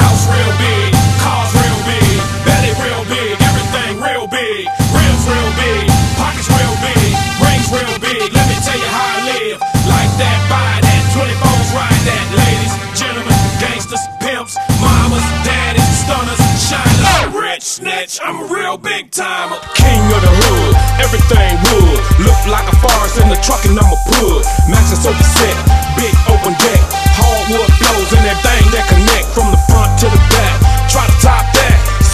House real big, cars real big, belly real big, everything real big. Rims real big, pockets real big, rings real big. Let me tell you how I live. Like that, buy that, 24s ride that. Ladies, gentlemen, gangsters, pimps, mamas, daddies, stunners, shiners. Rich snitch, I'm a real big timer. King of the hood, everything wood. Look like a forest in the truck and I'm a pud. Matching sofa set, big open deck, hardwood flows and everything that connect from the front to the back. Try to top that,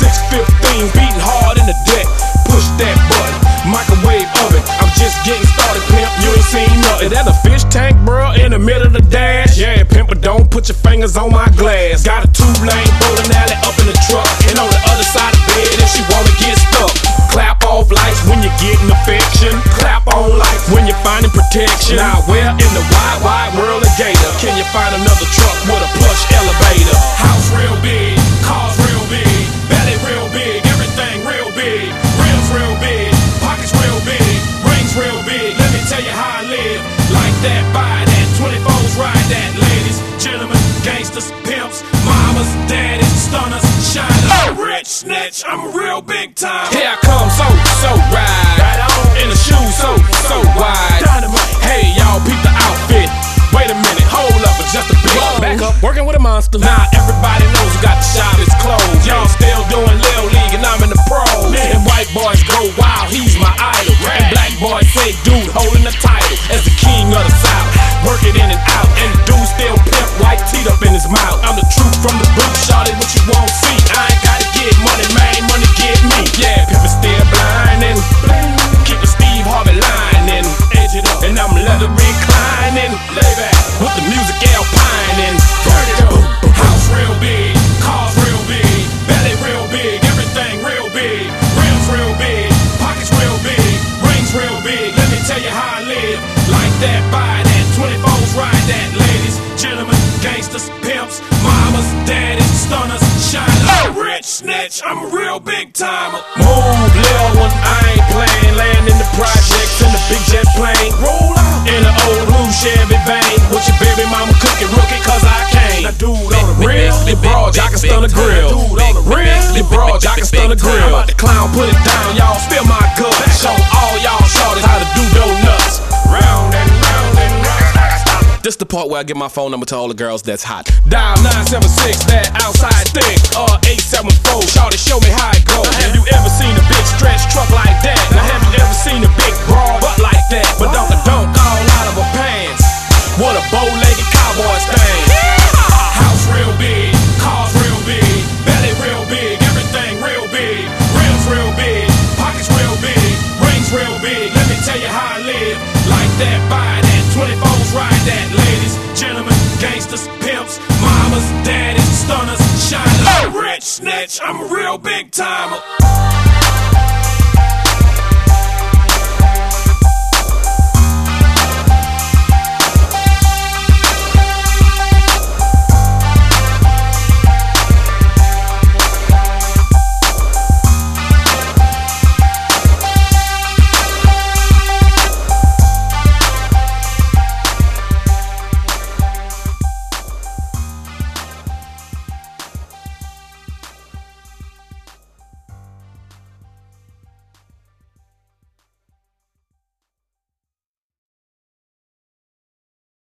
615 beating hard in the deck. Push that button, microwave oven. I'm just getting started, pimp. You ain't seen nothing. That a fish tank, bro, in the middle of the dash. Yeah, pimp, but don't put your fingers on my glass. Got a 2-lane bowling alley up in the truck, and on the other side of the bed if she wanna get stuck. Clap off lights when you're getting affection. Clap on lights when you're finding protection. Now where in the wide, wide world of Gator can you find another truck with a plush elevator? House real big, cars real big, belly real big, everything real big. Rims real big, pockets real big, rings real big. Let me tell you how I live. Like that, buy that, 24s ride that. Ladies, gentlemen, gangsters, pimps, mamas, daddies, stunners, shiners. Rich snitch, I'm a real big time. Here I come, so ride. Right on. In the shoes, so wide. Dynamite. Hey, y'all, peep the outfit. Wait a minute, hold up, but just a bit. Back up, working with a monster. Now everybody knows who got the shop is closed. Y'all still doing Lil League and I'm in the pros. And white boys go wild, he's my idol. And black boys say, dude, holding the title as the king of the South. Work it in and out, and the dude still pimp white teeth up in his mouth. I'm the truth from the boot, shawty, what you won't see. I ain't gotta get money, man, money get me. Yeah, pimpin' still blindin', keep the Steve Harvey lining, edge it up, and I'm leather reclining. Lay back with the music alpining. Turn it up. House real big, cars real big, belly real big, everything real big. Rims real big, pockets real big, rings real big. Let me tell you how I live. Like that, buy that, 24s ride that. Ladies, gentlemen, gangsters, pimps, mamas, daddies, stunners, shiners. Rich snitch, I'm a real big timer. Move, lil' one, I ain't playing. Land in the projects in the big jet plane. Roll out in the old blue Chevy vein. With your baby mama cooking rookie, cause I came. Now dude on the real, the broad, I can stun a grill. Dude on the real, the broad, I can stun a grill. I'm about to clown, put it down, y'all, spill my guts. Show all y'all shorties how to do donuts. Round and round and round. This the part where I give my phone number to all the girls that's hot. Dial 976, that outside thing, or 874. Shorty, show me how it go. Now, have you ever seen a big stretch truck like that? Now have you ever seen a big broad butt like that? But don't all out of her pants. What a bow-legged cowboy thing. House real big, cars real big, belly real big, everything real big. Rims real big, pockets real big, rings real big. Let me tell you how I live. Like that, buy that, 24s ride that. Ladies, gentlemen, gangsters, pimps, mamas, daddies, stunners, shiners. Rich snitch, I'm a real big timer.